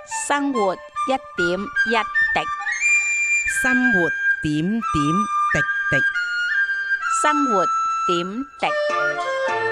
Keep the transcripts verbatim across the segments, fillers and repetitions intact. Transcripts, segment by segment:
生活一點一滴， 生活點點滴滴。 生活點滴。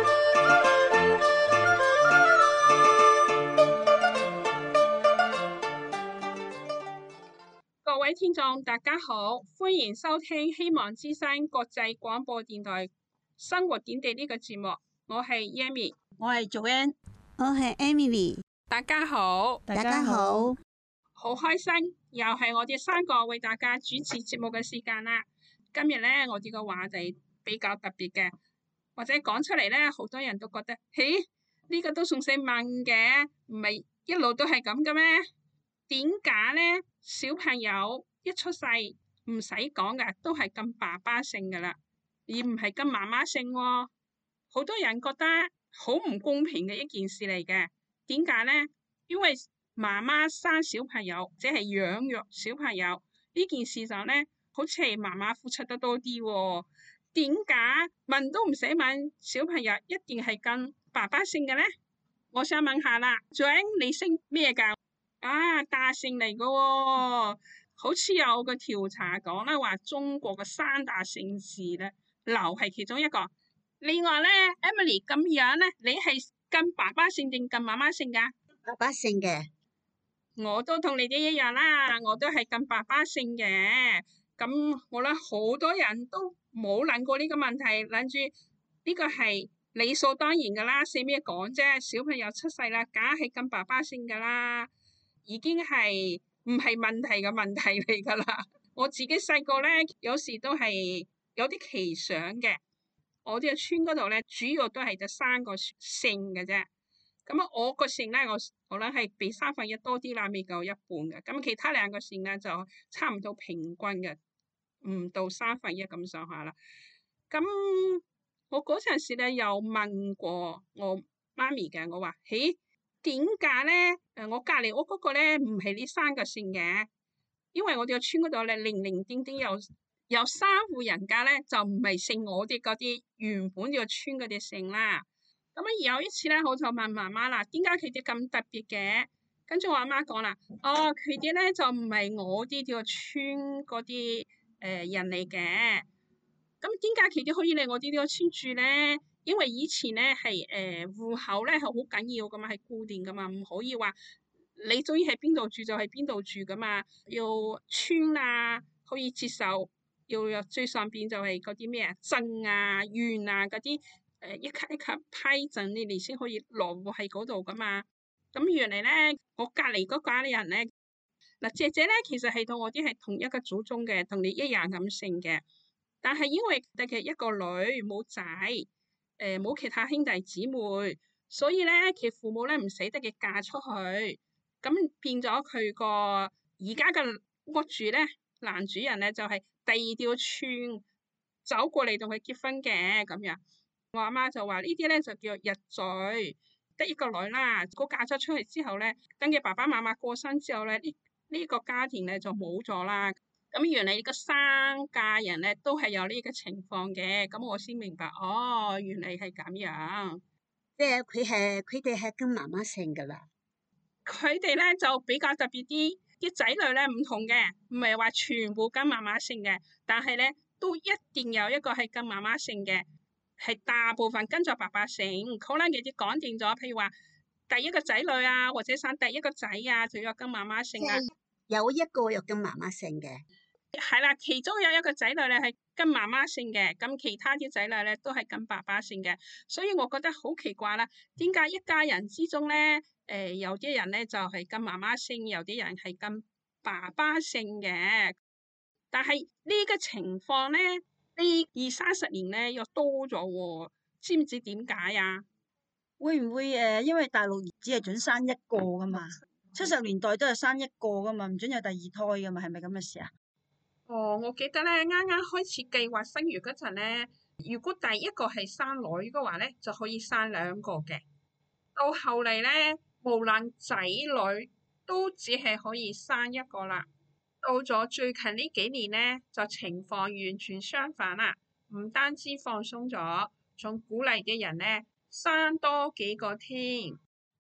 各位聽眾大家好，歡迎收聽希望之聲國際廣播電台生活點滴呢個節目，我係 Yami， 我係 Joanne， 我係 Emily。 大家好， 大家好， 好開心，又係我哋三個為大家主持節目嘅時間啦。今日咧，我哋個話題比較特別嘅，或者講出嚟咧，好多人都覺得，嘿，呢個都仲使問嘅，唔係一路都係咁嘅咩？點解咧？小朋友一出世唔使講噶，都係跟爸爸姓噶啦，而唔係跟媽媽姓喎。好多人覺得好唔公平嘅一件事嚟嘅。點解咧？因為媽媽生小朋友，即係養育小朋友呢件事上咧，好似係媽媽付出得多啲喎。點解問都唔使問，小朋友一定係跟爸爸姓嘅咧？我想問下啦，Joanne，你姓咩噶？啊，大姓嚟嘅喎，好似有個調查講啦，話中國嘅三大姓氏咧，劉係其中一個。另外咧 ，Emily 咁樣咧，你係跟爸爸姓定跟媽媽姓噶？ 爸爸姓嘅。 我都同你哋一樣啦，我都係跟爸爸姓嘅。咁我諗好多人都冇諗過呢個問題，諗住呢個係理所當然噶啦，使咩講啫？小朋友出世啦，梗係跟爸爸姓噶啦。已經係唔係問題嘅問題嚟㗎啦！我自己細個咧，有時都係有啲奇想嘅。我哋個村嗰度咧，主要都係得三個姓嘅啫。咁啊，我個姓咧，我我諗係比三分一多啲啦，未夠一半嘅。咁其他兩個姓咧，就差唔多平均嘅，唔到三分一咁上下啦。咁我嗰陣時咧，有問過我媽咪嘅，我話：嘿，點解咧？誒，我隔離屋嗰個咧唔係呢三個姓嘅，因為我哋個村嗰度咧零零丁丁有有三戶人家咧，就唔係姓我哋嗰啲原本呢個村嗰啲姓啦。咁啊有一次咧，我就問媽媽啦，點解佢哋咁特別嘅？跟住我阿媽講啦，哦，佢哋咧就唔係我哋呢個村嗰啲誒人嚟嘅。咁點解佢哋可以嚟我哋呢個村住咧？因為以前咧係誒戶口咧係好緊要噶嘛，係固定噶嘛，唔可以話你中意喺邊度住就喺邊度住噶嘛。要村啊可以接受，要有最上邊就係嗰啲咩啊鎮啊縣啊嗰啲誒一級一級批准你哋先可以落戶喺嗰度噶嘛。咁原嚟咧，我隔離嗰家啲人咧，嗱姐姐咧其實係同我啲係同一個祖宗嘅，同你一樣咁姓嘅，但係因為佢係一個女冇仔。誒冇、呃、其他兄弟姊妹，所以咧佢父母咧唔捨得佢嫁出去，咁變咗佢個而家嘅屋主咧，男主人咧就係、是、第二條村走過嚟同佢結婚嘅咁樣。我阿媽就話呢啲咧就叫入贅，得一個女啦。個嫁咗出去之後咧，等佢爸爸媽媽過身之後咧，呢、這、呢個家庭咧就冇咗啦。咁原來個三家人咧都係有呢個情況嘅，咁我先明白哦，原來係咁樣。 即係佢係佢哋係跟媽媽姓噶啦。 佢哋咧就比較特別啲，啲仔女咧唔同嘅，唔係話全部跟媽媽姓嘅，但係咧都一定有一個係跟媽媽姓嘅，係大部分跟咗爸爸姓。可能佢哋講定咗，譬如話第一個仔女啊，或者生第一個仔啊，就要跟媽媽姓啦。 有一個又跟媽媽姓嘅。 係啦，其中有一個仔女咧係跟媽媽姓嘅，咁其他啲仔女咧都係跟爸爸姓嘅，所以我覺得好奇怪啦。點解一家人之中咧，誒、呃、有啲人咧就係、是、跟媽媽姓，有啲人係跟爸爸姓嘅？但係呢個情況咧，呢二三十年咧又多咗喎，知唔知點解啊？ 會唔會誒？因為大陸只係準生一個噶嘛，七十年代都係生一個噶嘛，唔準有第二胎噶嘛，係咪咁嘅事啊？ 哦，我記得咧，啱啱開始計劃生育嗰陣咧，如果第一個係生女嘅話咧，就可以生兩個嘅。到後嚟咧，無論仔女都只係可以生一個啦。到咗最近呢幾年咧，就情況完全相反啦。唔單止放鬆咗，仲鼓勵啲人咧生多幾個添。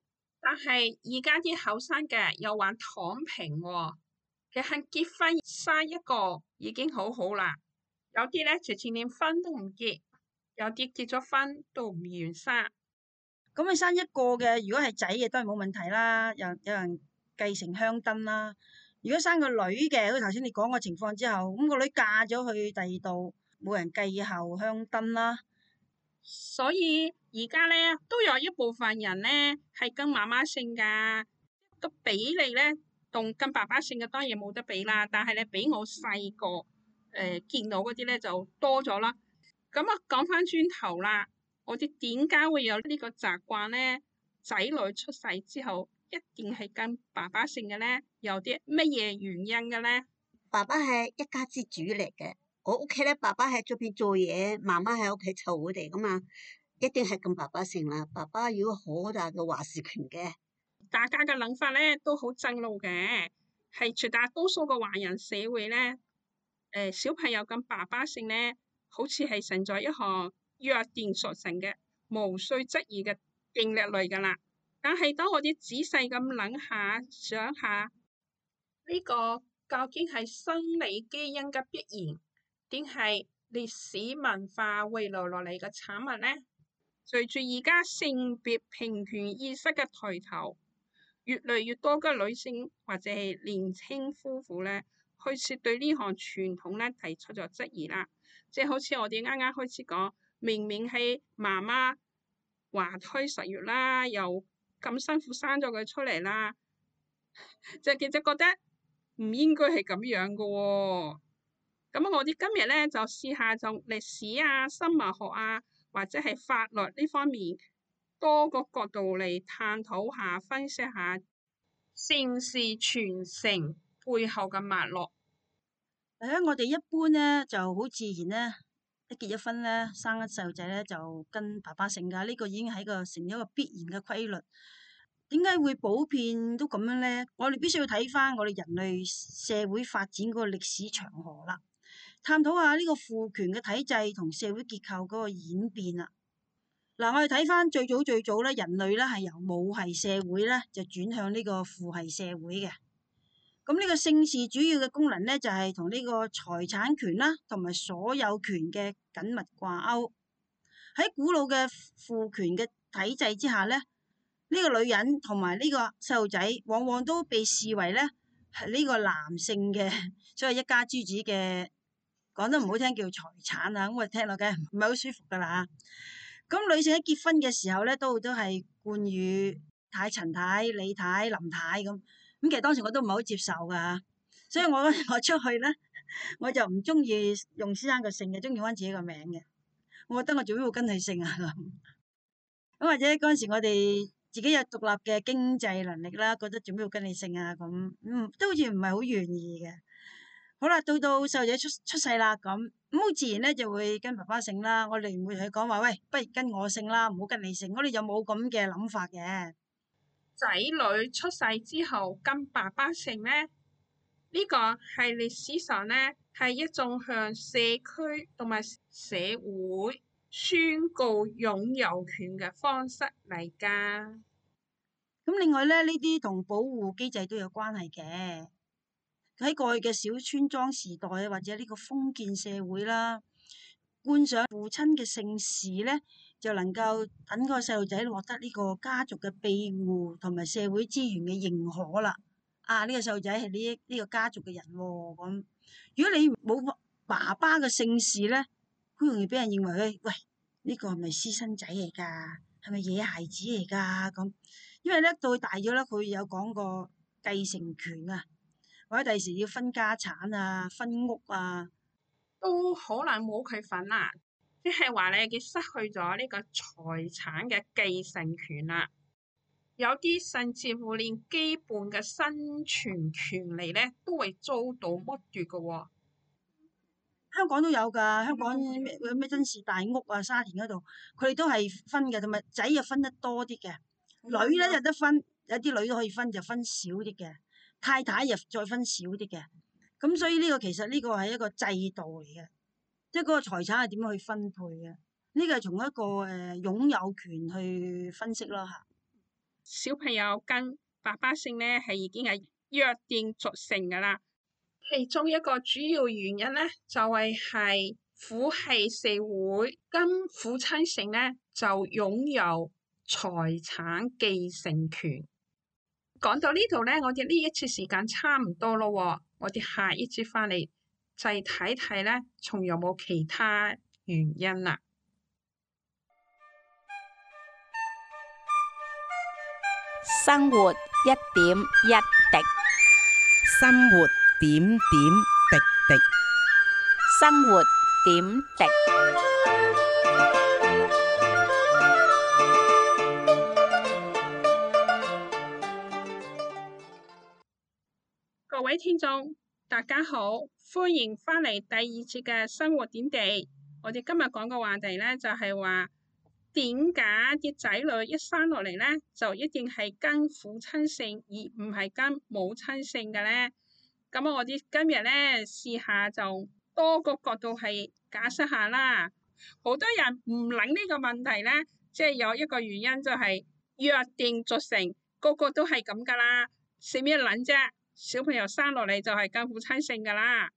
但係而家啲後生嘅又玩躺平喎、哦，佢肯結婚生一個已經好好啦。有啲咧直情連婚都唔結，有啲結咗婚都唔願生。 咁你生一個嘅，如果係仔嘅都係冇問題啦，有有人繼承香燈啦。如果生個女嘅，好似頭先你講個情況之後，咁個女嫁咗去第二度，冇人繼後香燈啦。 所以而家咧都有一部分人咧係跟媽媽姓噶，個比例咧同跟爸爸姓嘅當然冇得比啦，但係咧比我細個誒見到嗰啲咧就多咗啦。咁啊講翻轉頭啦，我哋點解會有呢個習慣咧？仔女出世之後一定係跟爸爸姓嘅咧？有啲乜嘢原因嘅咧？ 爸爸係一家之主嚟嘅，我屋企咧，爸爸喺出邊做嘢，媽媽喺屋企湊我哋噶嘛，一定係跟爸爸姓啦。爸爸有好大嘅話事權嘅。 大家嘅諗法咧都好正路嘅，係絕大多數嘅華人社會咧，誒、呃、小朋友跟爸爸姓咧，好似係成咗一項約定俗成嘅，無需質疑嘅定律類噶啦。但係當我哋仔細咁諗下，想下呢、這個究竟係生理基因嘅必然，定係歷史文化遺留落嚟嘅產物咧？隨住而家性別平權意識嘅抬頭，越嚟越多嘅女性或者係年輕夫婦咧，開始對呢項傳統咧提出咗質疑啦。即係好似我哋啱啱開始講，明明係媽媽懷胎十月啦，又咁辛苦生咗佢出嚟啦，就其實覺得唔應該係咁樣嘅喎、哦。咁我哋今日咧就試下就歷史啊、生物學啊，或者係法律呢方面多個角度嚟探討下、分析下姓氏傳承背後嘅脈絡。 誒，我哋一般咧就好自然咧，一結咗婚咧，生咗細路仔咧就跟爸爸姓噶，呢、這個已經係個成咗一個必然嘅規律。點解會普遍都咁樣咧？我哋必須要睇翻我哋人類社會發展嗰個歷史長河啦，探討下呢個父權嘅體制同社會結構嗰個演變啦。嗱，我哋睇翻最早最早咧，人類咧係由母系社會咧就轉向呢個父系社會嘅。咁呢個姓氏主要嘅功能咧就係同呢個財產權啦，同埋所有權嘅緊密掛鈎。喺古老嘅父權嘅體制之下咧，呢個女人同埋呢個細路仔，往往都被視為咧係呢個男性嘅，所以一家之主嘅，講得唔好聽叫財產啊，咁我聽落嘅唔係好舒服噶啦。咁女性喺結婚嘅時候咧，都都係冠以太、陳太、李太、林太咁。咁其實當時我都唔係好接受噶，所以我我出去咧，我就唔中意用先生個姓嘅，中意翻自己個名嘅。我覺得我做咩要跟佢姓啊咁？咁或者嗰陣時我哋自己有獨立嘅經濟能力啦，覺得做咩要跟你姓啊咁？嗯，都好似唔係好願意嘅。好啦，到到細路仔出出世啦，咁咁好自然咧就會跟爸爸姓啦。我哋唔會同佢講話，喂，不如跟我姓啦，唔好跟你姓。我哋就冇咁嘅諗法嘅。 仔女出世之後跟爸爸姓咧，呢、這個係歷史上咧係一種向社區同埋社會宣告擁有權嘅方式嚟㗎。 咁另外咧，呢啲同保護機制都有關係嘅。喺過去嘅小村莊時代啊，或者呢個封建社會啦，冠上父親嘅姓氏咧，就能夠等個細路仔獲得呢個家族嘅庇護同埋社會資源嘅認可啦。啊，呢個細路仔係呢呢個家族嘅人喎。咁如果你冇爸爸嘅姓氏咧，好容易俾人認為喂喂，呢個係咪私生仔嚟㗎？係咪野孩子嚟㗎？咁因為咧到佢大咗咧，佢有講過繼承權啊。或者第時要分家產啊、分屋啊， 都可能冇佢份啦。即係話咧，佢失去咗呢個財產嘅繼承權啦。有啲甚至乎連基本嘅生存權利咧，都會遭到剝奪嘅喎。 香港都有㗎，香港咩咩真士大屋啊、沙田嗰度，佢哋都係分嘅，同埋仔又分得多啲嘅，女咧有得分，有啲女都可以分，就分少啲嘅。太太又再分少啲嘅，咁所以呢個其實呢個係一個制度嚟嘅，即係嗰個財產係點樣去分配嘅？呢個係從一個誒擁有權去分析咯嚇。 小朋友跟爸爸姓咧係已經係約定俗成噶啦。其中一個主要原因咧就係係父系社會跟父親姓咧就擁有財產繼承權。講到呢度咧，我哋呢一次時間差唔多咯，我哋下一節翻嚟就係睇睇咧，仲有冇其他原因啦。 生活一點一滴， 生活點點滴滴。 生活點滴。 各位聽眾，大家好，歡迎翻嚟第二節嘅生活點滴。我哋今日講嘅話題咧，就係話點解啲仔女一生落嚟咧，就一定係跟父親姓，而唔係跟母親姓嘅咧？咁我哋今日咧試下就多個角度係解釋下啦。好多人唔諗呢個問題咧，即係有一個原因就係約定俗成，個個都係咁噶啦，使咩諗啫？小朋友生落嚟就係跟父親姓噶啦。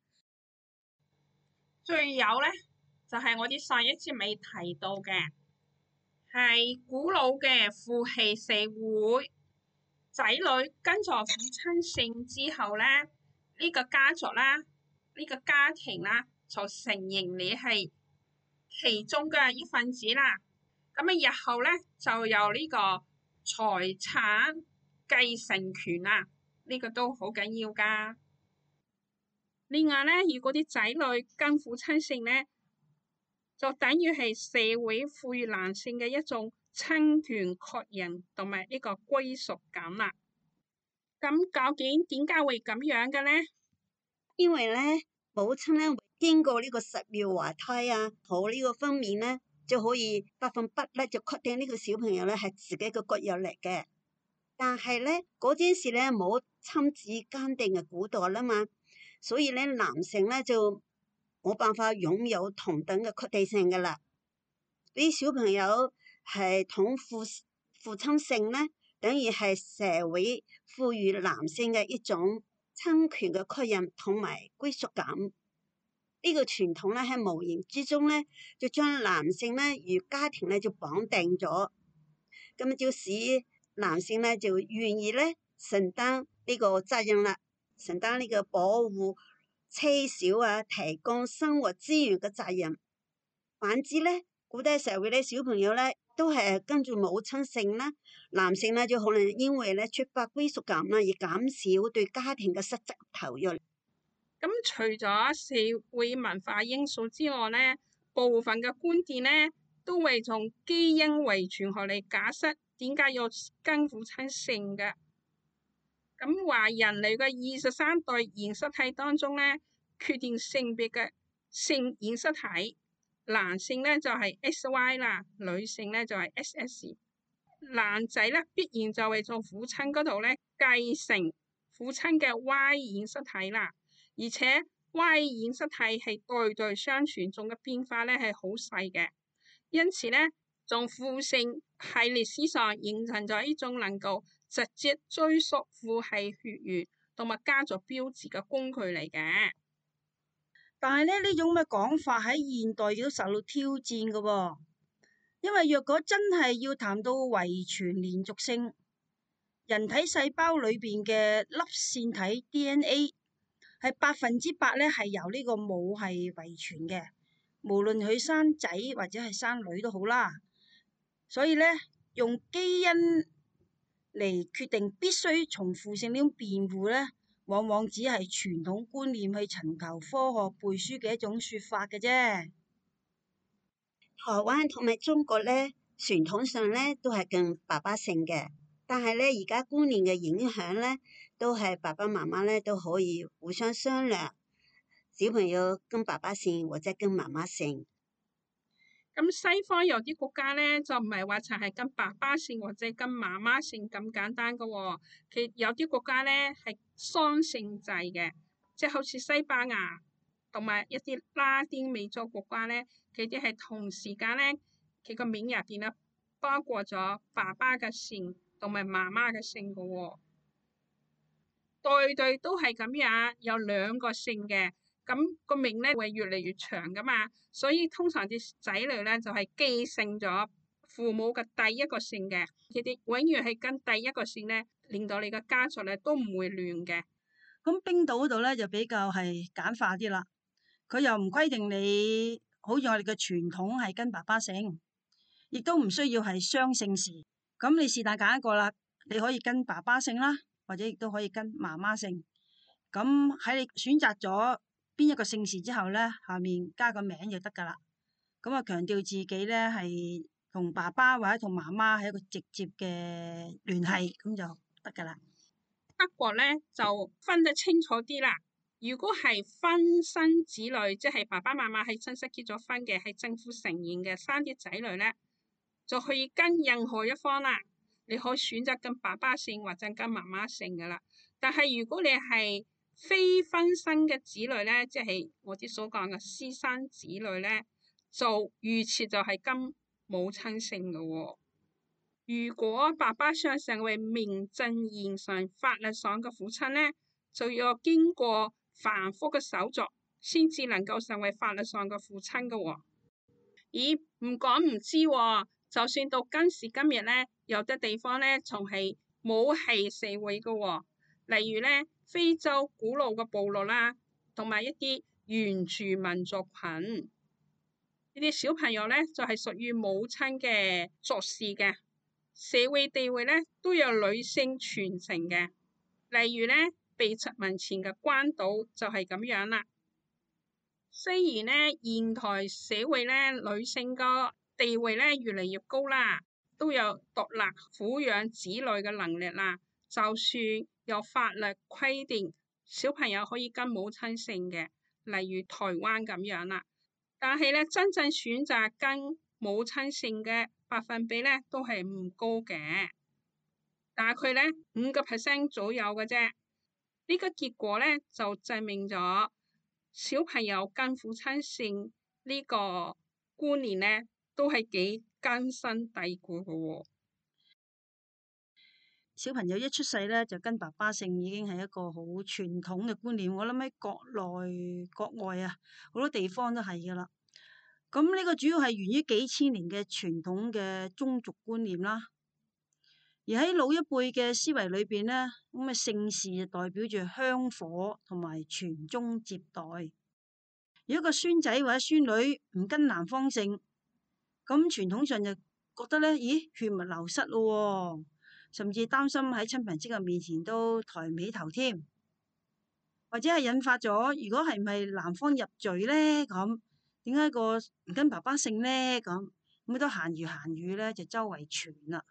最有咧就係、是、我哋上一節未提到嘅，係古老嘅父系社會，仔女跟咗父親姓之後咧，呢、這個家族啦，呢、這個家庭啦，就承認你係其中嘅一份子啦。咁啊，日後咧就有呢個財產繼承權啦。呢個都好緊要噶。另外咧，如果啲仔女跟父親姓咧，就等於係社會賦予男性嘅一種親權確認同埋呢個歸屬感啦。咁究竟點解會咁樣嘅咧？ 因為咧，母親咧會經過呢個十月懷胎啊，好呢個分娩咧，就可以百分百咧就確定呢個小朋友咧係自己嘅骨肉嚟嘅。但係咧，嗰件事咧冇親子鑑定嘅古代啦嘛，所以咧男性咧就冇辦法擁有同等嘅確定性噶啦。啲小朋友係同父父親姓咧，等於係社會賦予男性嘅一種親權嘅確認同埋歸屬感。呢個傳統咧喺無形之中咧，就將男性咧與家庭咧就綁定咗，咁就使男性咧就願意咧承擔呢個責任啦，承擔呢個保護妻小啊，提供生活資源嘅責任。反之咧，古代社會咧小朋友咧都係跟住母親姓啦，男性咧就可能因為咧缺乏歸屬感啦，而減少對家庭嘅實質投入。 咁除咗社會文化因素之外咧，部分嘅觀點咧都會從基因遺傳學嚟解釋點解要跟父親姓嘅。咁話人類嘅二十三對染色體當中咧，決定性別嘅性染色體，男性咧就係 X Y 啦，女性咧就係 X X。男仔咧必然就係從父親嗰度咧繼承父親嘅 Y 染色體啦。而且 Y 染色體係代代相傳，中嘅變化咧係好細嘅，因此咧，從父姓喺歷史上形成咗一種能夠直接追溯父系血緣同埋家族標誌嘅工具嚟嘅。 但係咧呢種嘅講法喺現代亦都受到挑戰嘅喎，因為若果真係要談到遺傳連續性，人體細胞裏邊嘅粒線體 D N A。係百分之百咧，係由呢個母系遺傳嘅，無論佢生仔或者係生女都好啦。所以咧，用基因嚟決定必須從父姓呢種辯護咧，往往只係傳統觀念去尋求科學背書嘅一種說法嘅啫。 台灣同埋中國咧，傳統上咧都係跟爸爸姓嘅，但係咧而家觀念嘅影響咧。都係爸爸媽媽咧都可以互相商量，小朋友跟爸爸姓或者跟媽媽姓。 咁西方有啲國家咧就唔係話淨係跟爸爸姓或者跟媽媽姓咁簡單噶喎，其有啲國家咧係雙姓制嘅，即係好似西班牙同埋一啲拉丁美洲國家咧，佢哋係同時間咧佢個名入邊咧包括咗爸爸嘅姓同埋媽媽嘅姓嘅喎。對對都係咁樣，有兩個姓嘅，咁個名咧會越嚟越長噶嘛，所以通常啲仔女咧就係繼承咗父母嘅第一個姓嘅，佢哋永遠係跟第一個姓咧，令到你嘅家族咧都唔會亂嘅。 咁冰島嗰度咧就比較係簡化啲啦，佢又唔規定你，好似我哋嘅傳統係跟爸爸姓，亦都唔需要係雙姓氏。咁你是但揀一個啦，你可以跟爸爸姓啦。或者亦都可以跟媽媽姓，咁喺你選擇咗邊一個姓氏之後咧，下面加個名就得噶啦。咁啊，強調自己咧係同爸爸或者同媽媽係一個直接嘅聯繫，咁就得噶啦。 德國咧就分得清楚啲啦。如果係婚生子女，即係爸爸媽媽係親戚結咗婚嘅，係政府承認嘅生啲仔女咧，就可以跟任何一方啦。你可以選擇跟爸爸姓或者跟媽媽姓噶啦，但係如果你係非婚生嘅子女咧，即係我哋所講嘅私生子女咧，就預設就係跟母親姓嘅喎。如果爸爸想成為名正言順法律上嘅父親咧，就要經過繁複嘅手續，先至能夠成為法律上嘅父親嘅喎。咦，唔講唔知喎。就算到今時今日咧，有啲地方咧仲係母系社會嘅喎，例如咧非洲古老嘅部落啦，同埋一啲原住民族群，呢啲小朋友咧就係屬於母親嘅族氏嘅，社會地位咧都有女性傳承嘅，例如咧被殖民前嘅關島就係咁樣啦。雖然咧現代社會咧女性個地位咧越嚟越高啦，都有獨立撫養子女嘅能力啦。就算有法律規定小朋友可以跟母親姓嘅，例如台灣咁樣啦，但係咧真正選擇跟母親姓嘅百分比咧都係唔高嘅，大概咧五個 percent 左右嘅啫。呢個結果咧就證明咗小朋友跟父親姓呢個觀念咧，都係幾根深蒂固嘅喎。 小朋友一出世咧就跟爸爸姓，已經係一個好傳統嘅觀念。我諗喺國內、國外啊，好多地方都係噶啦。咁呢個主要係源於幾千年嘅傳統嘅宗族觀念啦。而喺老一輩嘅思維裏邊咧，咁啊姓氏就代表住香火同埋傳宗接代。如果個孫仔或者孫女唔跟男方姓，咁傳統上就覺得咧，咦，血脈流失咯，甚至擔心喺親朋戚友面前都抬唔起頭添，或者係引發咗，如果係唔係男方入贅咧，咁點解個唔跟爸爸姓咧？咁咁好多閒言閒語咧就周圍傳啦。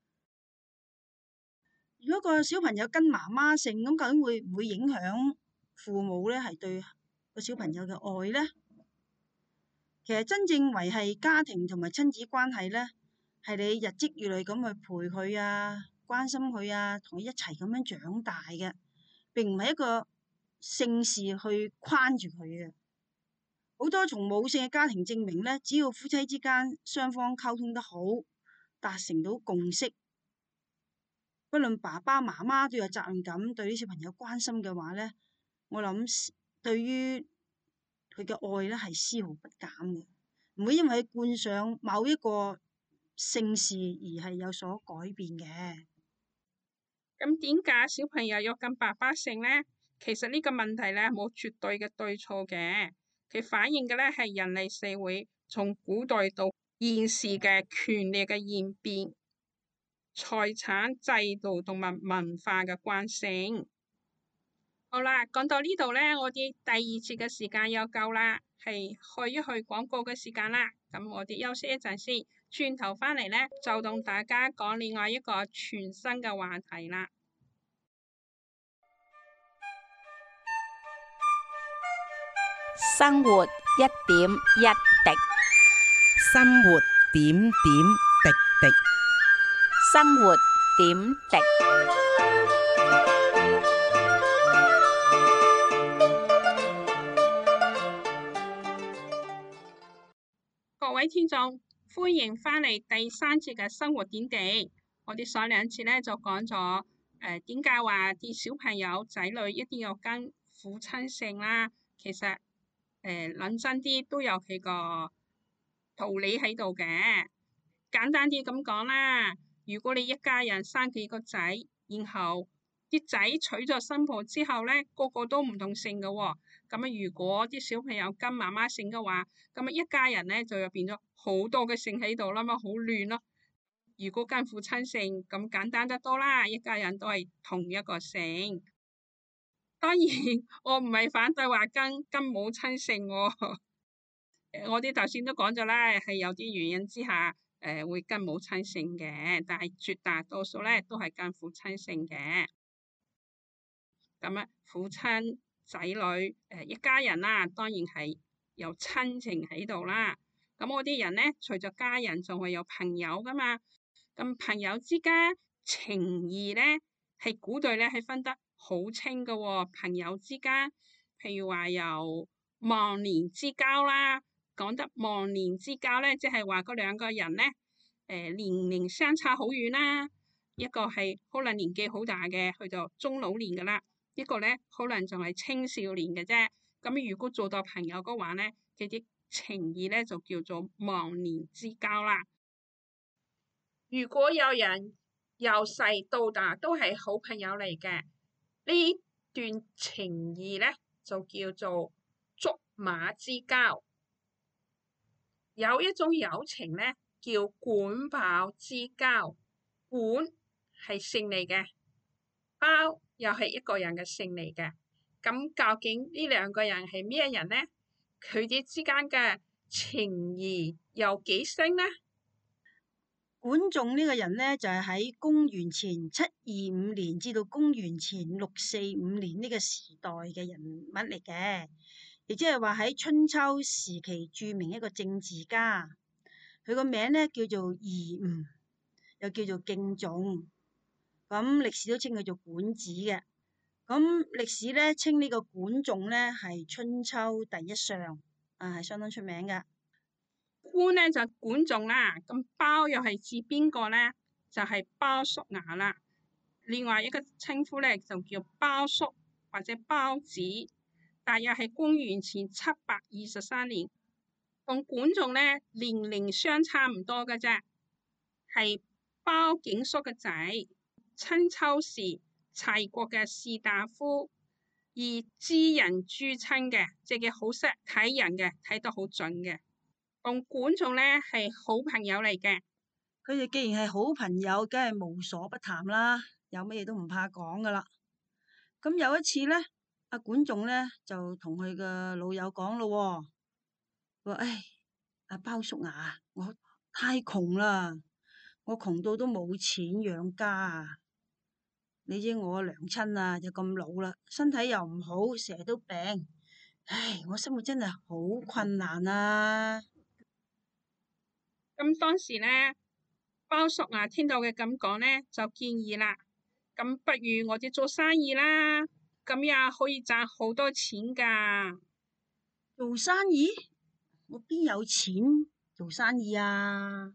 如果個小朋友跟媽媽姓，咁究竟會唔會影響父母咧？係對個小朋友嘅愛咧？其實真正維繫家庭同埋親子關係咧，係你日積月累咁去陪佢啊，關心佢啊，同佢一齊咁樣長大嘅，並唔係一個姓氏去框住佢嘅。好多從母姓嘅家庭證明咧，只要夫妻之間雙方溝通得好，達成到共識，不論爸爸媽媽都有責任感對啲小朋友關心嘅話咧，我諗對於佢嘅愛咧係絲毫不減嘅，唔會因為佢冠上某一個姓氏而係有所改變嘅。 咁點解小朋友要跟爸爸姓咧？其實呢個問題咧冇絕對嘅對錯嘅，佢反映嘅咧係人類社會從古代到現時嘅權力嘅演變、財產制度同埋文化嘅慣性。好啦，講到呢度咧，我哋第二節嘅時間又夠啦，係去一去廣告嘅時間啦。咁我哋休息一陣先，轉頭翻嚟咧就同大家講另外一個全新嘅話題啦。 生活一點一滴， 生活點點滴滴， 生活點滴。 各位聽眾，歡迎翻嚟第三節嘅生活點滴。 我哋上兩次咧就講咗誒點解話啲小朋友仔女一定要跟父親姓啦。其實誒諗真啲都有佢個道理喺度嘅。簡單啲咁講啦，如果你一家人生幾個仔，然後啲仔娶咗新抱之後咧，個個都唔同姓嘅喎。咁啊，如果啲小朋友跟媽媽姓嘅話，咁啊一家人咧就又變咗好多嘅姓喺度啦嘛，好亂咯。如果跟父親姓咁簡單得多啦，一家人都係同一個姓。當然我唔係反對話跟跟母親姓喎，我哋頭先都講咗啦，係有啲原因之下誒、呃、會跟母親姓嘅，但係絕大多數咧都係跟父親姓嘅。咁啊，父親仔女誒、呃、一家人啦，當然係有親情喺度啦。咁我啲人咧，除咗家人，仲係有朋友噶嘛。咁朋友之間情義咧，係古代咧係分得好清噶喎。朋友之間，譬如話有忘年之交啦，講得忘年之交咧，即係話嗰兩個人咧，誒、呃、年齡相差好遠啦。一個係可能年紀好大嘅，去到中老年噶啦；一個咧可能仲係青少年嘅啫。咁如果做到朋友嘅話咧，佢啲情義咧就叫做忘年之交啦。如果有人由細到大都係好朋友嚟嘅，呢段情義咧就叫做竹馬之交。有一種友情咧叫管鮑之交，管係姓嚟嘅，鮑又係一個人嘅姓嚟嘅。咁究竟呢兩個人係咩人咧？佢哋之間嘅情義有幾深呢？ 管仲呢個人呢，就係、是、喺公元前七二五年至到公元前六四五年呢個時代嘅人物嚟嘅，亦即係話喺春秋時期著名一個政治家。佢個名呢叫做夷吾，又叫做敬仲。咁歷史都稱佢做管子嘅。咁歷史呢稱呢個管仲呢係春秋第一相，啊係相當出名嘅。 官咧就管仲啦，咁鮑又係指邊個咧？就係鮑叔牙啦。另外一個稱呼咧就叫鮑叔或者鮑子，大約係公元前七百二十三年，同管仲咧年齡相差唔多嘅啫，係鮑景叔嘅仔，春秋時齊國嘅士大夫，而知人諸親嘅，即係好識睇人嘅，睇得好準嘅。同管仲咧係好朋友嚟嘅， 佢哋既然係好朋友，梗係無所不談啦，有乜嘢都唔怕講噶啦。咁有一次咧，阿管仲咧就同佢嘅老友講咯，話唉，阿鮑叔牙，我太窮啦，我窮到都冇錢養家啊！你知我娘親啊，就咁老啦，身體又唔好，成日都病，唉，我生活真係好困難啊！ 咁當時咧，鮑叔牙聽到佢咁講咧，就建議啦，咁不如我哋做生意啦，咁又可以賺好多錢噶。 做生意？我邊有錢做生意啊？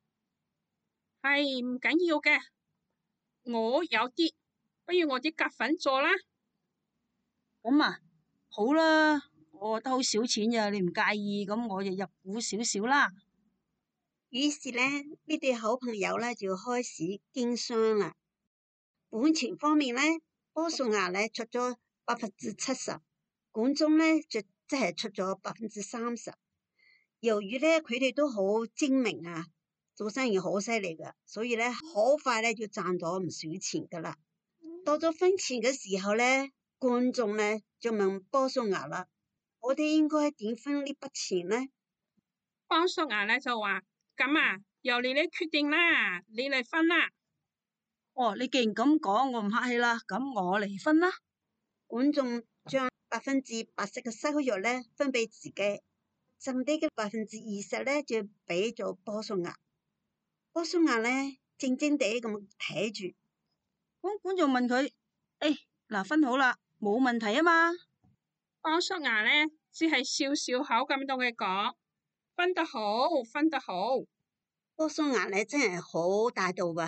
係唔緊要嘅，我有啲，不如我哋夾份做啦。 咁啊，好啦，我得好少錢咋，你唔介意，咁我就入股少少啦。 於是咧，呢對好朋友咧就開始經商啦。本錢方面咧，鮑叔牙咧出咗百分之七十，管仲咧就即係出咗百分之三十。由於咧佢哋都好精明啊，做生意好犀利噶，所以咧好快咧就賺咗唔少錢噶啦。到咗分錢嘅時候咧，管仲咧就問鮑叔牙啦：我哋應該點分呢筆錢咧？ 鮑叔牙咧就話：咁啊，由你嚟決定啦，你嚟分啦。 哦，你既然咁講，我唔客氣啦，咁我嚟分啦。 管仲將百分之八十嘅收入咧分俾自己，剩低嘅百分之二十咧就俾咗鮑叔牙。鮑叔牙咧靜靜地咁睇住。 咁管仲問佢：誒，嗱，分好啦，冇問題啊嘛？ 鮑叔牙咧只係笑笑口咁同佢講：分得好，分得好。 鮑叔牙咧真係好大度啊！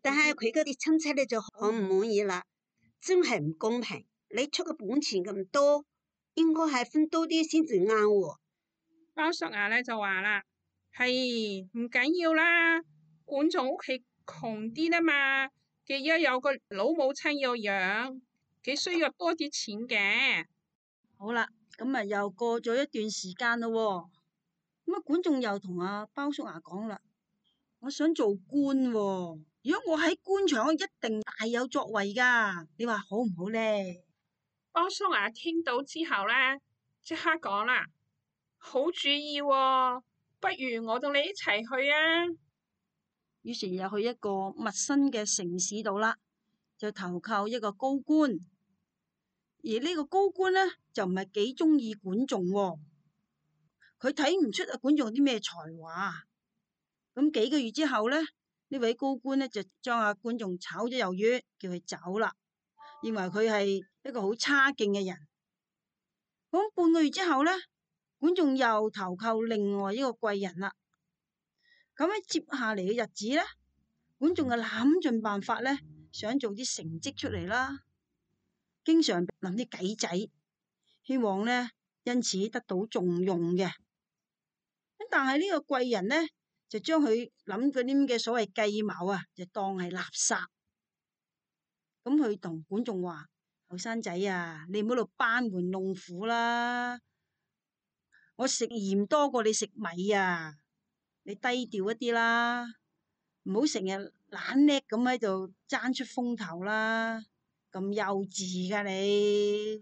但係佢嗰啲親戚咧就好唔滿意啦，真係唔公平！你出嘅本錢咁多，應該係分多啲先至啱喎。 包叔牙咧就話啦，係唔緊要啦，管仲屋企窮啲啦嘛，佢而家有個老母親要養，佢需要多啲錢嘅。 好啦，咁啊又過咗一段時間咯喎，咁啊管仲又同阿包叔牙講啦，我想做官喎，如果我喺官場，我一定大有作為噶，你話好唔好咧？ 包叔牙聽到之後咧，即刻講啦，好主意喎，不如我同你一齊去啊！ 於是又去一個陌生嘅城市度啦，就投靠一個高官。而呢個高官呢，就唔係幾中意管仲喎，佢睇唔出啊管仲有啲咩才華。咁幾個月之後呢，呢位高官呢，就將阿管仲炒咗魷魚，叫佢走啦，認為佢係一個好差勁嘅人。咁半個月之後呢，管仲又投靠另外一個貴人啦。咁喺接下嚟嘅日子呢，管仲就諗盡辦法呢，想做啲成績出嚟啦，經常諗啲計仔，希望呢因此得到重用嘅。但係呢個貴人呢，就將佢諗嗰啲嘅所謂計謀啊，就當係垃圾。咁佢同管仲話：後生仔啊，你唔好喺度班門弄斧啦，我食鹽多過你食米啊！你低調一啲啦，唔好成日懶叻咁喺度爭出風頭啦，咁幼稚噶你。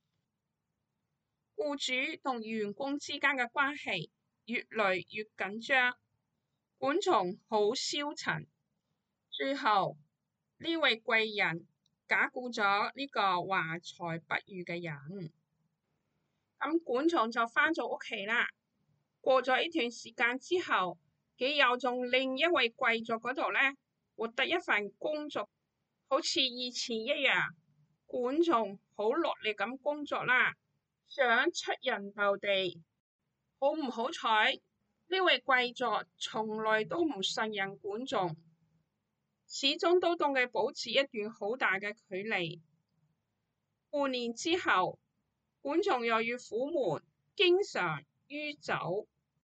僱主同員工之間嘅關係越嚟越緊張，管仲好消沉。最後呢位貴人假雇咗呢個華才不遇嘅人，咁管仲就返咗屋企啦。過咗一段時間之後，佢又從另一位貴族嗰度呢獲得一份工作，好似以前一樣。管仲好落力咁工作啦，想出人頭地。好唔好彩，呢位貴族從來都唔信任管仲，始終都同佢保持一段好大嘅距離。半年之後，管仲又要苦悶，經常酗酒。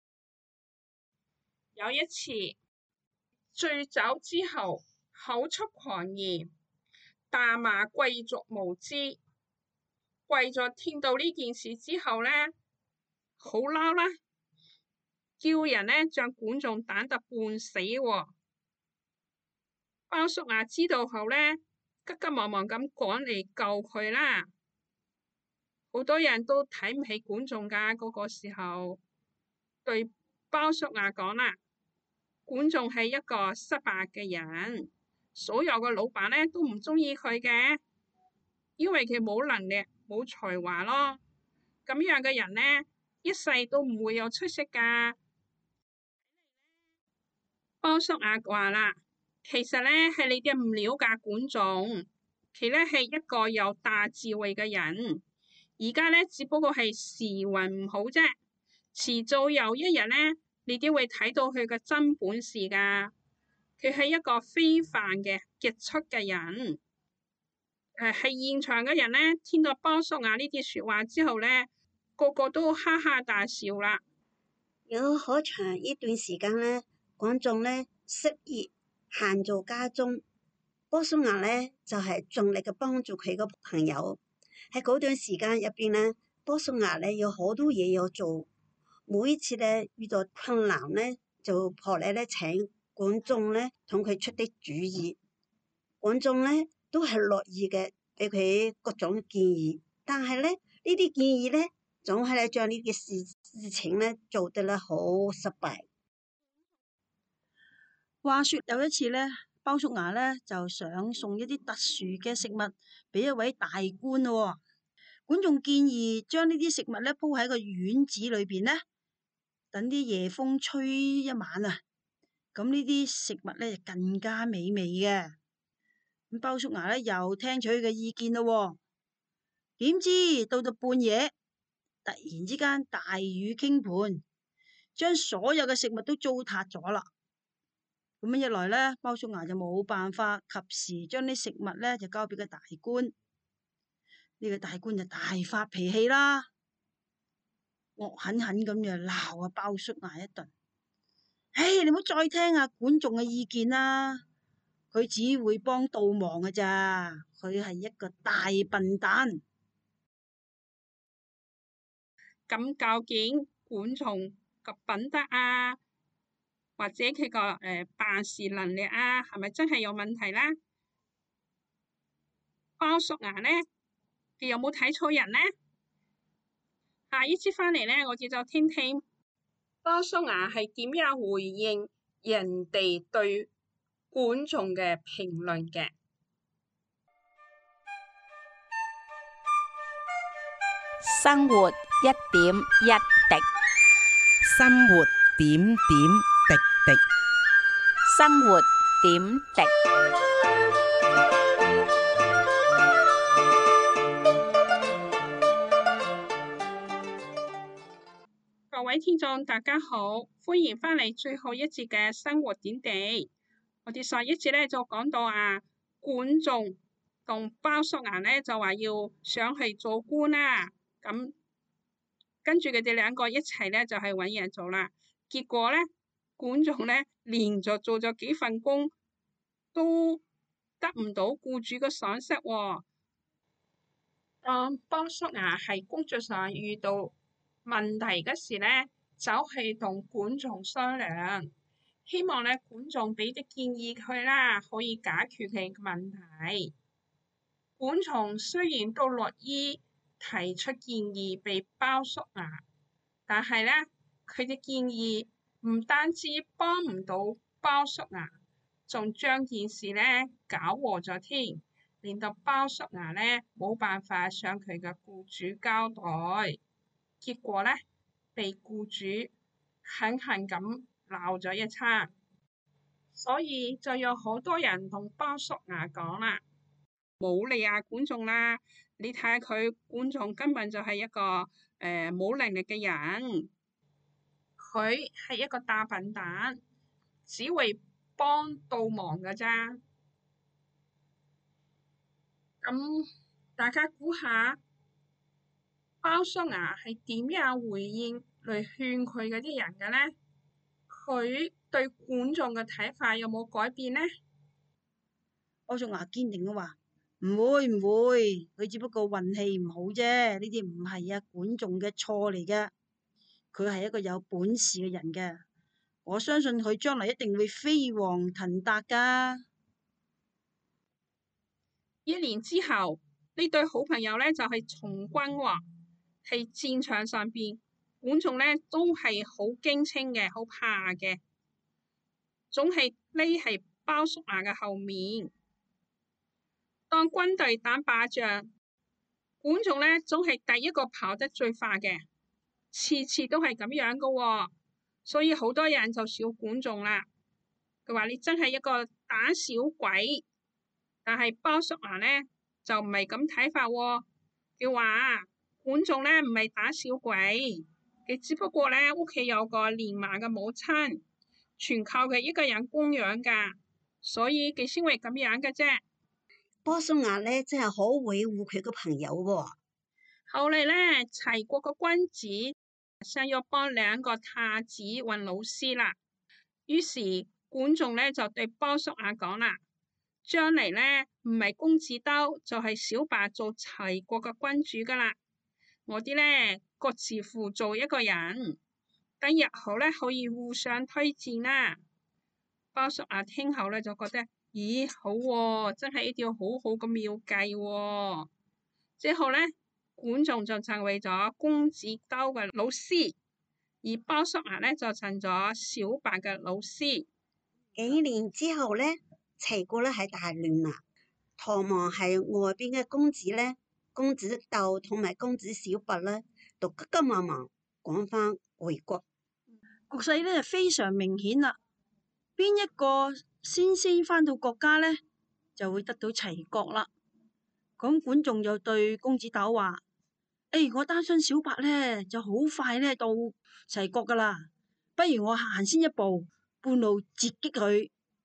有一次醉酒之後口出狂言，大罵貴族無知。貴族聽到呢件事之後呢，好嬲啦，叫人呢將管仲打得半死喎。包叔牙知道後呢，急急忙忙咁趕嚟救佢啦。好多人都睇唔起管仲噶，嗰個時候對包叔牙講啦，管仲係一個失敗嘅人，所有嘅老闆呢都唔中意佢嘅，因為佢冇能力冇才華咯。咁樣嘅人呢，一世都唔會有出息噶。包叔牙話啦，其實呢係你哋唔了解管仲，佢呢係一個有大智慧嘅人，而家呢只不過係時運唔好啫，遲早有一日呢，你哋會睇到佢嘅真本事噶。佢係一個非凡嘅傑出嘅人。誒，係現場嘅人呢，聽到包叔牙呢啲說話之後呢，個個都哈哈大笑啦。 有好長一段時間呢，管仲呢失業，閒在家中。包叔牙呢就係盡力嘅幫助佢個朋友。喺嗰段時間入邊呢，包叔牙呢有好多嘢要做。每一次呢遇到困難呢，就破例呢請管仲呢同佢出啲主意。管仲呢都係樂意嘅，俾佢各種建議。但係呢，呢啲建議呢，總係咧將呢啲事事情呢做得咧好失敗。 話說有一次呢，包叔牙呢就想送一啲特殊嘅食物俾一位大官咯。管仲建議將呢啲食物呢鋪喺個院子裏邊呢，等啲夜風吹一晚啊，咁呢啲食物呢就更加美味嘅。咁包叔牙呢又聽取佢嘅意見咯。點知到到半夜，突然之間大雨傾盆，將所有嘅食物都糟蹋咗啦。 咁樣一來呢，鮑叔牙就冇辦法及時將啲食物呢就交俾個大官。呢個大官就大發脾氣啦，惡狠狠咁就鬧阿鮑叔牙一頓。唉，你唔好再聽阿管仲嘅意見啦，佢只會幫倒忙㗎咋，佢係一個大笨蛋。 咁究竟管仲個品德啊，或者佢個誒辦事能力啊，係咪真係有問題啦？鮑叔牙呢，佢有冇睇錯人呢？下一節翻嚟呢，我哋就聽聽鮑叔牙係點樣回應人哋對管仲嘅評論嘅。 生活一點一滴， 生活點點滴滴， 生活點滴。 各位聽眾大家好，歡迎翻嚟最後一節嘅生活點滴。我哋上一節咧就講到啊，管仲同鮑叔牙咧就話要上去做官啦，咁跟住佢哋兩個一齊咧就係搵嘢做啦。結果咧，管仲咧連續做咗幾份工，都得唔到僱主嘅賞識喎。當鮑叔牙喺工作上遇到問題嗰時咧，就係同管仲商量，希望咧管仲俾啲建議佢啦，可以解決佢嘅問題。管仲雖然都樂意提出建議俾鮑叔牙，但係咧佢嘅建議唔單止幫唔到鮑叔牙，仲將件事咧搞禍咗添，令到鮑叔牙咧冇辦法向佢嘅僱主交代。結果咧，被僱主狠狠咁鬧咗一餐，所以就有好多人同鮑叔牙講啦，冇理啊管仲啦，你睇下佢管仲根本就係一個誒冇、呃、能力嘅人，佢係一個大笨蛋，只會幫倒忙㗎咋。咁大家估下？鮑叔牙係點樣回應嚟勸佢嗰啲人嘅呢？佢對管仲嘅睇法有冇改變呢？ 鮑叔牙堅定嘅話：唔會唔會，佢只不過運氣唔好啫，呢啲唔係啊管仲嘅錯嚟嘅，佢係一個有本事嘅人嘅，我相信佢將來一定會飛黃騰達噶。 一年之後，呢對好朋友咧就係從軍喎。喺戰場上邊，管仲咧都係好驚青嘅，好怕嘅，總係匿喺鮑叔牙嘅後面。當軍隊打靶仗，管仲咧總係第一個跑得最快嘅，次次都係咁樣噶喎，所以好多人就笑管仲啦。佢話你真係一個膽小鬼，但係鮑叔牙咧就唔係咁睇法喎。佢話管仲咧唔係打小鬼，佢只不過咧屋企有個年邁嘅母親，全靠佢一個人供養噶，所以佢先會咁樣嘅啫。 鮑叔牙咧真係好維護佢個朋友喎。 後嚟咧，齊國個君子想要幫兩個太子揾老師啦，於是管仲咧就對鮑叔牙講啦：將嚟咧唔係公子兜就係小白做齊國嘅君主噶啦。我啲咧各自輔助一個人，等日後咧可以互相推薦啦。鮑叔牙聽後咧就覺得，咦好喎，真係一條好好嘅妙計喎。之後咧，管仲就成為咗公子兜嘅老師，而鮑叔牙咧就成咗小白嘅老師。 幾年之後咧，齊國咧係大亂啦，逃亡係外邊嘅公子咧。公子兜同埋公子小白咧，都急急忙忙趕返回國。 局勢咧就非常明顯啦，邊一個先先返到國家咧，就會得到齊國啦。咁管仲就對公子兜話：誒、哎，我擔心小白咧就好快咧到齊國噶啦，不如我行先一步，半路截擊佢，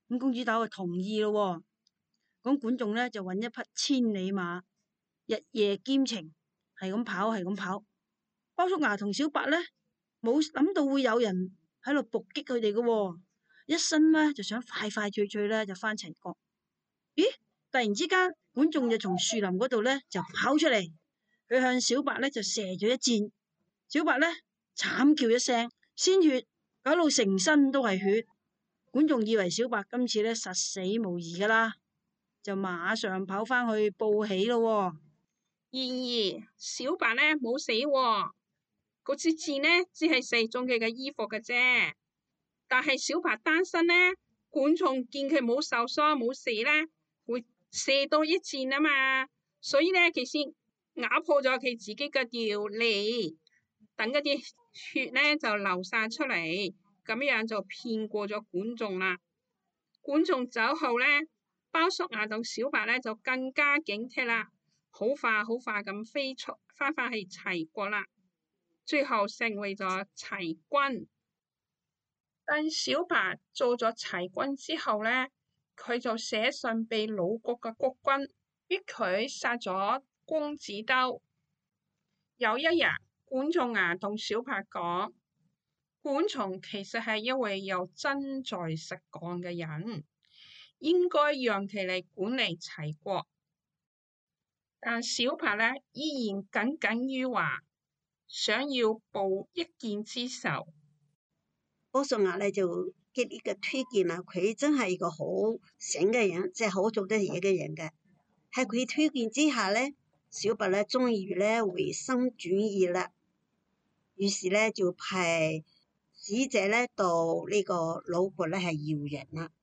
咁公主豆就同意咯。咁管仲咧就搵一匹千里馬，日夜兼程，係咁跑，係咁跑。鮑叔牙同小白咧冇諗到會有人喺度伏擊佢哋嘅，一心咧就想快快脆脆咧就翻齊國。咦！突然之間，管仲就從樹林嗰度咧就跑出嚟，佢向小白咧就射咗一箭。小白咧慘叫一聲，鮮血搞到成身都係血。管仲以為小白今次咧實死無疑噶啦，就馬上跑翻去報喜咯。 然而小白咧冇死喎，嗰支箭呢只係射中佢嘅衣服嘅啫。但係小白單身呢，管仲見佢冇受傷冇死咧，會射多一箭啊嘛，所以咧佢先咬破咗佢自己嘅條脷，等嗰啲血咧就流晒出嚟，咁樣就騙過咗管仲啦。管仲走後咧，鮑叔牙同小白咧就更加警惕啦，好快好快咁飛出翻返去齊國啦，最後成為咗齊軍。但小白做咗齊軍之後咧，佢就寫信俾魯國嘅國君，逼佢殺咗公子兜。有一日，管仲牙同小白講，管仲其實係一位有真才實幹嘅人，應該讓佢嚟管理齊國。但小白咧依然耿耿於懷，想要報一箭之仇。 鮑叔牙咧就極力嘅推薦啦，佢真係一個好醒嘅人，即係好做得嘢嘅人嘅。喺佢推薦之下咧，小白咧終於咧回心轉意啦。於是咧就派使者咧到呢個魯國咧係要人啦。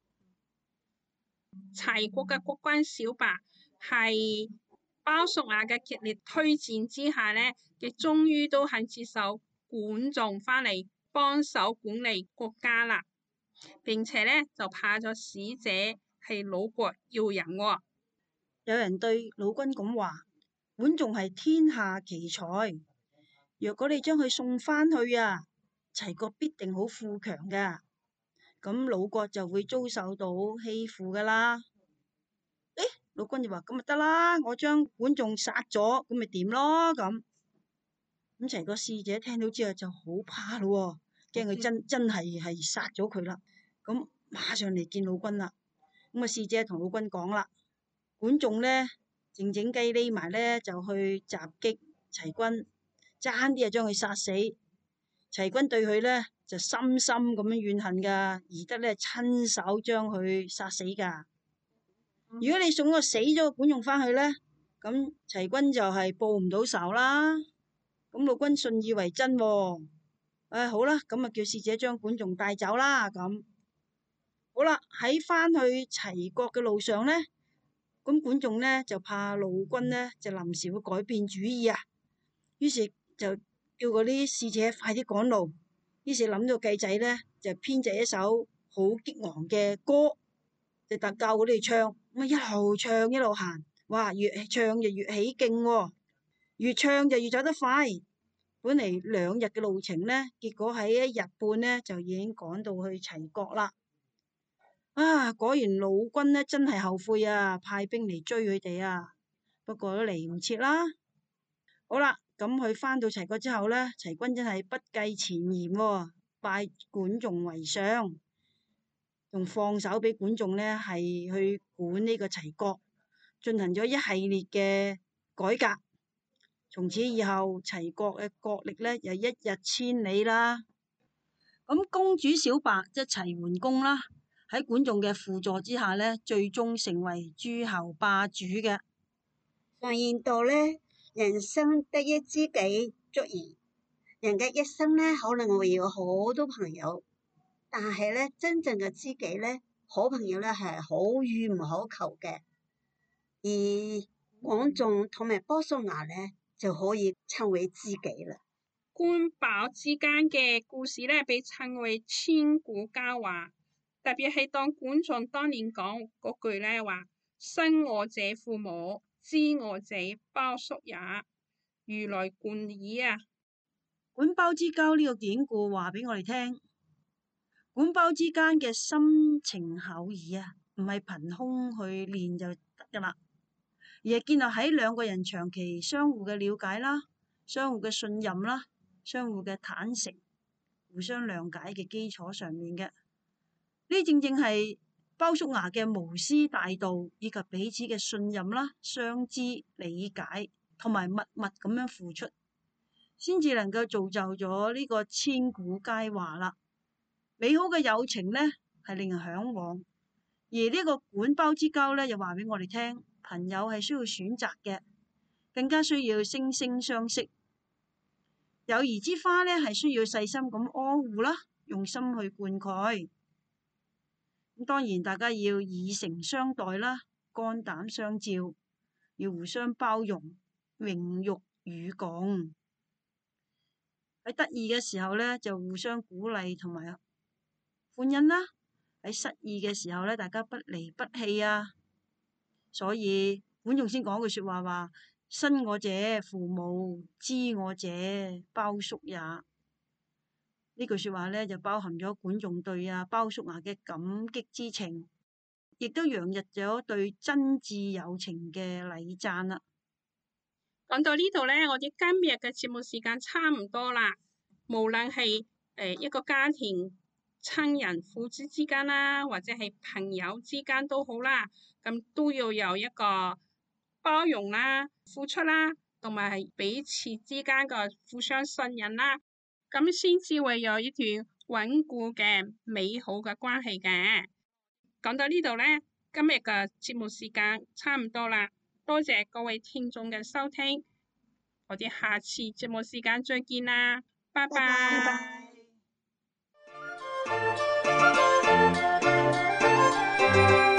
齊國嘅國君小白係鮑叔牙嘅極力推薦之下咧，佢終於都肯接受管仲翻嚟幫手管理國家啦，並且咧就派咗使者係魯國要人喎。 有人對魯君咁話：管仲係天下奇才，若果你將佢送翻去啊，齊國必定好富強噶，咁魯國就會遭受到欺負噶啦。誒，魯君就話：咁咪得啦，我將管仲殺咗，咁咪點咯？咁咁齊國使者聽到之後就好怕咯，驚佢真真係係殺咗佢啦。咁馬上嚟見魯君啦。咁啊，使者同魯君講啦，管仲咧靜靜雞匿埋咧就去襲擊齊軍，爭啲啊將佢殺死。齊軍對佢咧就深深咁樣怨恨噶，而得咧親手將佢殺死噶。如果你送個死咗嘅管仲翻去咧，咁齊軍就係報唔到仇啦。咁魯君信以為真，誒、哎、好啦，咁啊叫使者將管仲帶走啦。咁好啦，喺翻去齊國嘅路上咧，咁管仲咧就怕魯君咧就臨時會改變主意啊，於是就叫嗰啲使者快啲趕路。於是諗到計仔咧，就編製一首好激昂嘅歌，就特教佢哋唱。咁啊一路唱一路行，哇，越唱就越起勁喎，越唱就越走得快。本嚟兩日嘅路程咧，結果喺一日半咧就已經趕到去齊國啦。啊，果然魯君咧真係後悔啊，派兵嚟追佢哋啊，不過都嚟唔切啦。好啦，咁佢翻到齊國之後咧，齊軍真係不計前嫌喎，拜管仲為相，仲放手俾管仲咧係去管呢個齊國，進行咗一系列嘅改革。從此以後，齊國嘅國力咧又一日千里啦。咁公主小白即係齊桓公啦，喺管仲嘅輔助之下咧，最終成為諸侯霸主嘅。 常言道咧，人生得一知己足矣。人嘅一生咧，可能會有好多朋友，但係咧，真正嘅知己咧，好朋友咧係可遇唔可求嘅。而管仲同埋鮑叔牙咧，就可以稱為知己啦。 官保之間嘅故事咧，被稱為千古佳話。特別係當管仲當年講嗰句咧話：生我者父母，知我者鮑叔也，如來貫耳啊！ 管鮑之交呢個典故話俾我哋聽， 管胞之間嘅深情厚誼啊，唔係憑空去練就得噶啦，而係建立喺兩個人長期相互嘅了解啦、相互嘅信任啦、相互嘅坦誠、互相諒解嘅基礎上面嘅。呢正正係鮑叔牙嘅無私大度，以及彼此嘅信任啦、相知理解同埋默默咁樣付出，先至能夠造就咗呢個千古佳話啦。美好嘅友情呢係令人向往，而呢個管胞之交呢，又話俾我哋聽，朋友係需要選擇嘅，更加需要惺惺相惜。友誼之花呢係需要細心咁呵護啦，用心去灌溉。咁當然大家要以誠相待啦，肝膽相照，要互相包容，榮辱與共。喺得意嘅時候呢，就互相鼓勵同埋歡欣啦；喺失意嘅時候呢，大家不離不棄啊。所以管仲先講句說話話：生我者父母，知我者鮑叔也。呢句說話呢，就包含咗管仲對啊鮑叔牙嘅感激之情，亦都洋溢咗對真摯友情嘅禮讚啦。 講到呢度呢，我哋今日嘅節目時間差唔多啦。無論係誒一個家庭、親人、父子之間啦，或者係朋友之間都好啦，咁都要有一個包容啦、付出啦，同埋係彼此之間嘅互相信任啦，咁先至會有一段穩固嘅美好嘅關係嘅。講到呢度呢，今日嘅節目時間差唔多啦。多謝各位聽眾嘅收聽，我哋下次節目時間再見啦，拜拜。 拜拜。 拜拜。